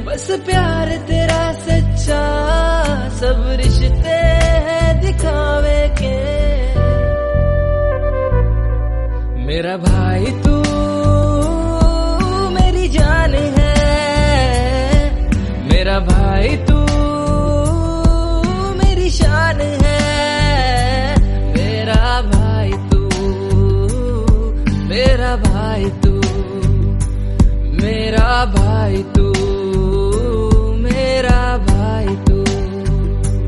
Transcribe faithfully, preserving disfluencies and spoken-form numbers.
बस प्यार तेरा सच्चा, सब रिश्ते हैं दिखावे के। मेरा भाई तू मेरी जान है, मेरा भाई तू मेरी शान है। मेरा भाई तू, मेरा भाई तू, मेरा भाई तू।